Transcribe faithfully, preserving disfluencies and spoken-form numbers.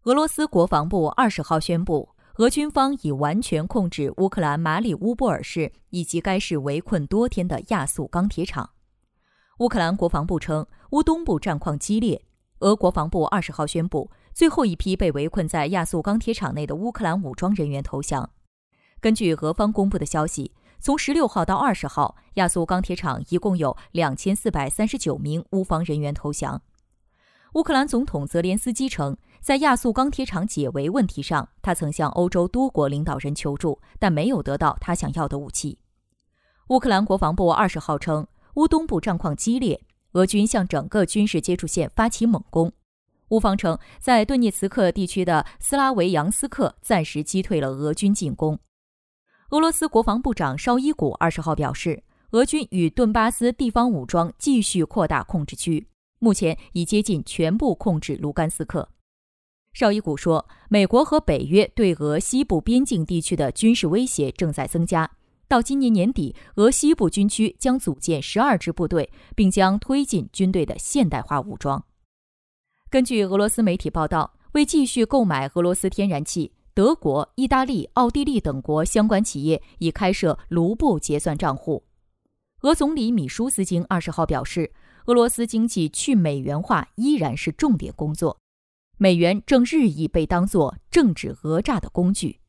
俄罗斯国防部二十号宣布，俄军方已完全控制乌克兰马里乌波尔市以及该市围困多天的亚速钢铁厂。乌克兰国防部称，乌东部战况激烈。俄国防部二十号宣布，最后一批被围困在亚速钢铁厂内的乌克兰武装人员投降。根据俄方公布的消息，从十六号到二十号，亚速钢铁厂一共有两千四百三十九名乌方人员投降。乌克兰总统泽连斯基称，在亚速钢铁厂解围问题上，他曾向欧洲多国领导人求助，但没有得到他想要的武器。乌克兰国防部二十号称，乌东部战况激烈，俄军向整个军事接触线发起猛攻。乌方称，在顿涅茨克地区的斯拉维扬斯克暂时击退了俄军进攻。俄罗斯国防部长绍伊古二十号表示，俄军与顿巴斯地方武装继续扩大控制区，目前已接近全部控制卢甘斯克。绍伊古说，美国和北约对俄西部边境地区的军事威胁正在增加。到今年年底，俄西部军区将组建十二支部队，并将推进军队的现代化武装。根据俄罗斯媒体报道，为继续购买俄罗斯天然气，德国、意大利、奥地利等国相关企业已开设卢布结算账户。俄总理米舒斯京二十号表示，俄罗斯经济去美元化依然是重点工作，美元正日益被当作政治讹诈的工具。